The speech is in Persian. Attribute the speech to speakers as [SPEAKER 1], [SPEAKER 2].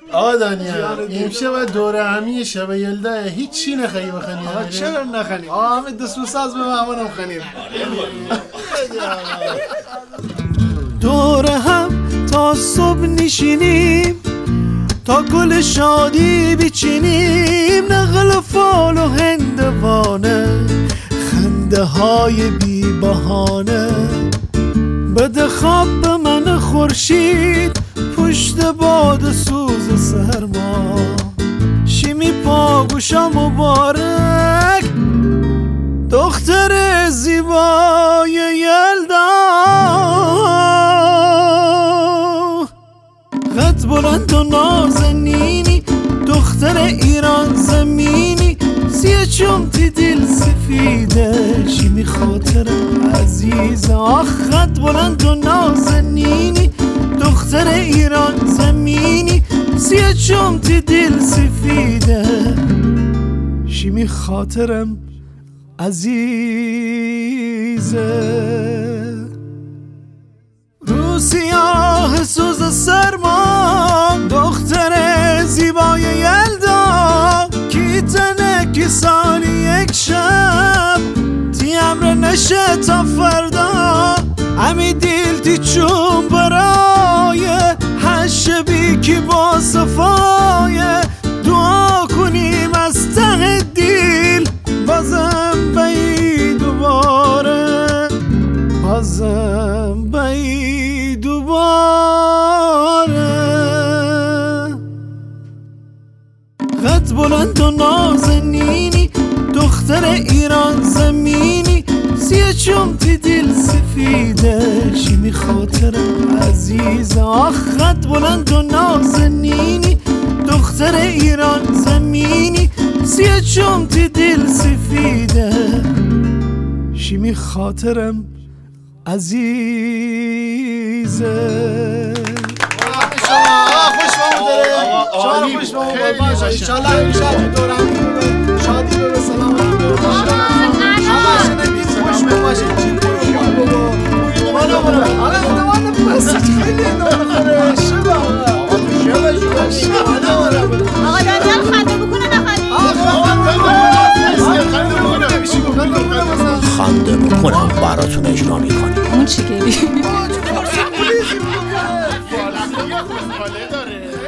[SPEAKER 1] آقا دانیال امشب دوره همی شب یلده هیچی نخوایی بخنی؟
[SPEAKER 2] آقا چرا نخنیم؟ آقا همه دستوساز به مهمانم خنیم.
[SPEAKER 3] دوره هم تا صبح نشینیم، تا گل شادی بچینیم، نقل فال و هندوانه، خنده های بی بهانه. بده خواب به من خورشید پشت باد سوز سرما، شیمی پاگوشا مبارک دختر زیبای یلدا. قد بلند و نازنینی دختر ایران زمینی، سیه چمتی دل سفیده شیمی خاطرم عزیز. آخ قد بلند و نازنینی دختر ایران زمینی، سیه چمتی دل سفیده شیمی خاطرم عزیزه. رو سیاه سوز سرما دختر زیبای یلدا، کی تنه کی سالی یک شب تی امر نشه تا فردا. امی دیل تی چون برای هشبی کی با صفای، دعا کنیم از ته دیل بازم بایی دوباره، بازم بایی دوباره. قد بلند و نازنینی دختر ایران زمینی، سیه چمتی دل سفیده شیمی خاطرم عزیز. آخ قد بلند و نازنینی دختر ایران زمینی، سیه چمتی دل سفیده شیمی خاطرم عزیزه.
[SPEAKER 2] خوش بامون انشالله امشب دورم شادی به سلامتی بباشید. همه شنیدید خوش باشید. چی برو بابا مانا برو. آقا دوان بس خیلی نمیخوره. شبا آقا تو شبا آقا دانیال خنده بکنه نخوانی.
[SPEAKER 4] خنده بکنم براتون اجرا میکنیم.
[SPEAKER 5] اون چی گری؟
[SPEAKER 1] داره